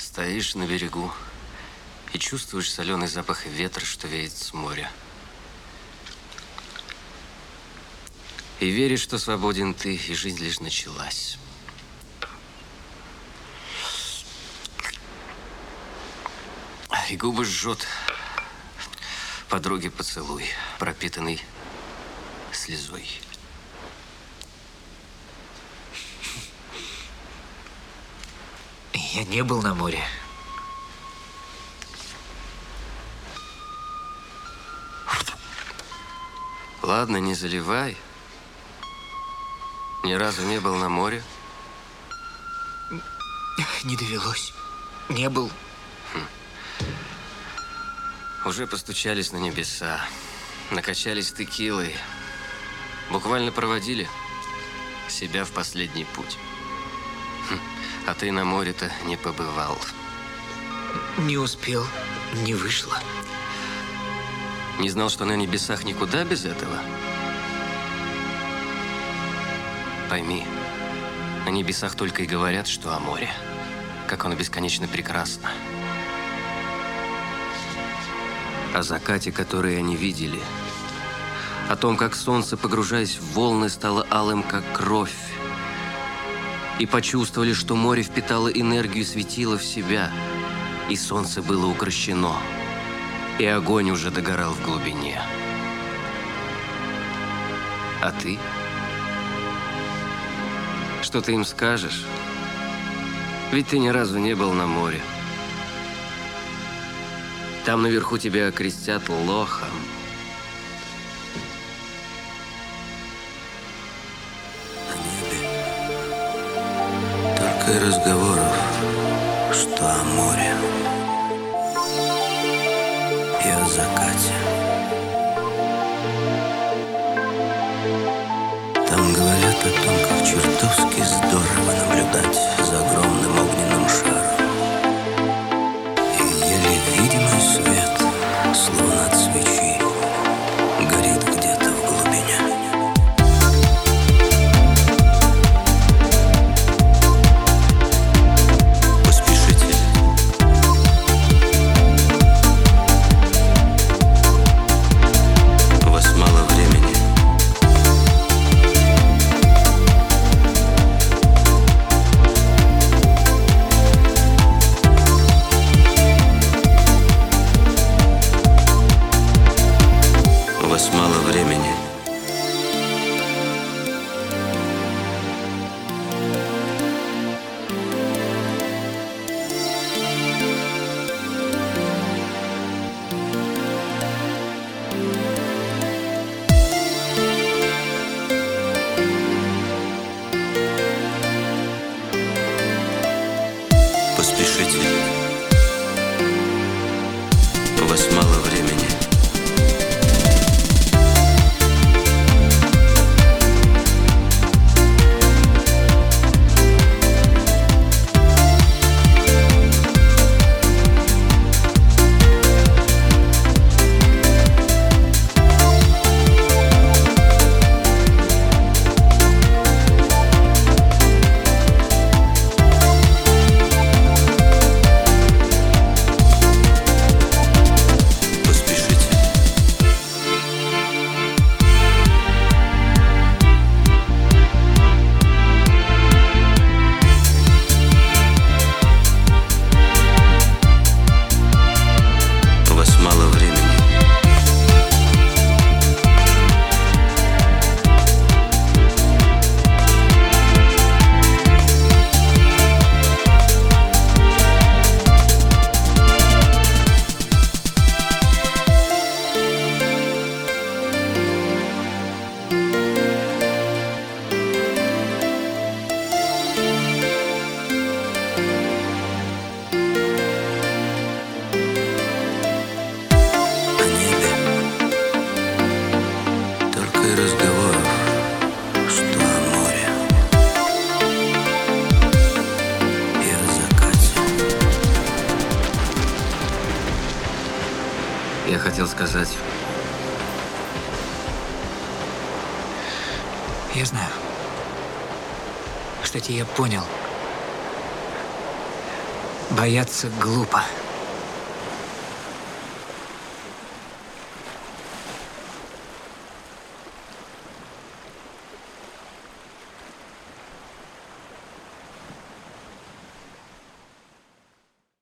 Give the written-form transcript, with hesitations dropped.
Стоишь на берегу и чувствуешь соленый запах ветра, что веет с моря. И веришь, что свободен ты, и жизнь лишь началась. И губы жжет подруге поцелуй, пропитанный слезой. Я не был на море. Ладно, не заливай. Ни разу не был на море? Не довелось. Не был. Уже постучались на небеса, накачались текилой, буквально проводили себя в последний путь. А ты на море-то не побывал. Не успел, не вышло. Не знал, что на небесах никуда без этого? Пойми, на небесах только и говорят, что о море. Как оно бесконечно прекрасно. О закате, который они видели. О том, как солнце, погружаясь в волны, стало алым, как кровь. И почувствовали, что море впитало энергию, светило в себя. И солнце было укрощено. И огонь уже догорал в глубине. А ты? Что ты им скажешь? Ведь ты ни разу не был на море. Там наверху тебя окрестят лохом. На небе только и разговоров, что о море и о закате. Там говорят о том, как чертовски здорово наблюдать за огромным огненным шаром. И еле видимый свет, словно от свечи, горит где-то в глубине. Поспешите. У вас мало времени. У вас мало времени. Поспешите. У вас мало времени. Поспешите. У вас мало времени. О небе только и разговоров, что о море и о закате. Я хотел сказать, Я знаю. Кстати, я понял. Бояться глупо.